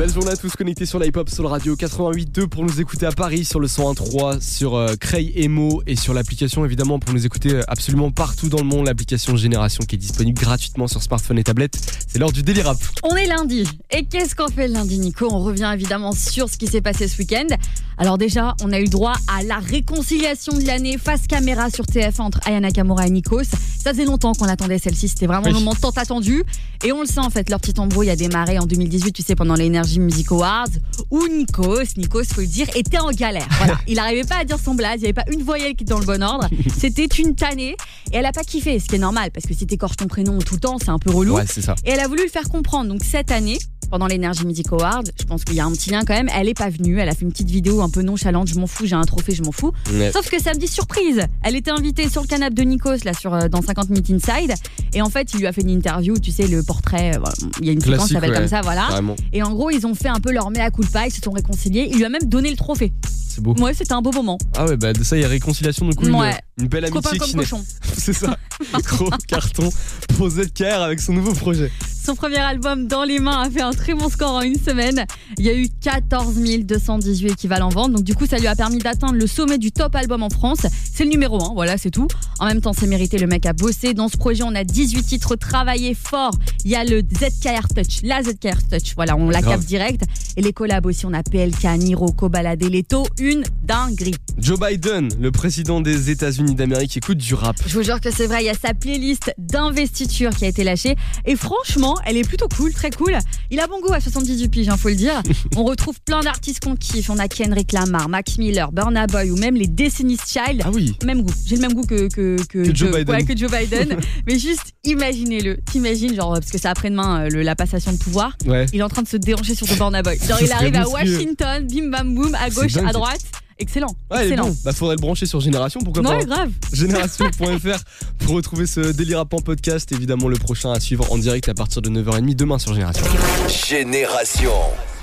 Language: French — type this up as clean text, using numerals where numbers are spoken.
Belle journée à tous connectés sur la hip-hop Soul Radio 88.2 pour nous écouter à Paris, sur le 101.3, sur Cray Emo et sur l'application évidemment pour nous écouter absolument partout dans le monde, l'application Génération qui est disponible gratuitement sur smartphone et tablette. C'est l'heure du Daily Rap. On est lundi. Et qu'est-ce qu'on fait le lundi, Nico? On revient évidemment sur ce qui s'est passé ce week-end. Alors déjà, on a eu droit à la réconciliation de l'année face caméra sur TF1 entre Aya Nakamura et Nikos. Ça faisait longtemps qu'on l'attendait celle-ci, c'était vraiment un moment tant attendu. Et on le sait en fait, leur petit embrouille a démarré en 2018, tu sais, pendant les Energy Music Awards, où Nikos, faut le dire, était en galère. Voilà, il n'arrivait pas à dire son blaze, il n'y avait pas une voyelle qui était dans le bon ordre. C'était une tannée. Et elle a pas kiffé, ce qui est normal, parce que si t'écorches ton prénom tout le temps, c'est un peu relou. Ouais, c'est ça. Et elle a voulu le faire comprendre. Donc cette année, pendant l'Energy Music Awards, je pense qu'il y a un petit lien quand même, elle est pas venue, elle a fait une petite vidéo un peu nonchalante, je m'en fous, j'ai un trophée, je m'en fous. Ouais. Sauf que samedi, surprise, elle était invitée sur le canapé de Nikos, là, dans 50 Minutes Inside, et en fait, il lui a fait une interview, tu sais, le portrait, il y a une séquence qui s'appelle comme ça, voilà. Vraiment. Et en gros, ils ont fait un peu leur mea culpa, ils se sont réconciliés, il lui a même donné le trophée. C'est beau. Ouais, c'était un beau moment. Ah ouais, bah de ça il y a réconciliation, du coup une belle amitié Copain comme qui naît. cochon. C'est ça. Gros carton pour ZKR avec son nouveau projet. Son premier album Dans les mains a fait un très bon score en une semaine. Il y a eu 14 218 équivalents ventes. Donc du coup, ça lui a permis d'atteindre le sommet du top album en France. C'est le numéro 1, voilà, c'est tout. En même temps, c'est mérité, le mec a bossé. Dans ce projet, on a 18 titres travaillés fort. Il y a le ZKR Touch, la ZKR Touch. Voilà, on la capte direct. Et les collabs aussi, on a PLK, Niro, Kobalade, Leto. Une dinguerie. Joe Biden, le président des États-Unis d'Amérique, écoute du rap. Je vous jure que c'est vrai, il y a sa playlist d'investiture qui a été lâchée. Et franchement, elle est plutôt cool, très cool. Il a bon goût à 78 piges, faut le dire. On retrouve plein d'artistes qu'on kiffe. On a Kendrick Lamar, Mac Miller, Burna Boy ou même les Destiny's Child. Ah oui. Même goût. J'ai le même goût que Joe Biden. Ouais, que Joe Biden. Mais juste imaginez-le. T'imagines, genre, parce que c'est après-demain la passation de pouvoir. Ouais. Il est en train de se déhancher sur de Burna Boy. Genre, il arrive à Washington, bim bam boum, à gauche, à droite. Excellent. Ouais, excellent. bon. Bah faudrait le brancher sur Génération, pourquoi pas. Ouais, grave. Génération.fr pour retrouver ce Daily Rap en podcast. Évidemment, le prochain à suivre en direct à partir de 9h30 demain sur Génération. Génération.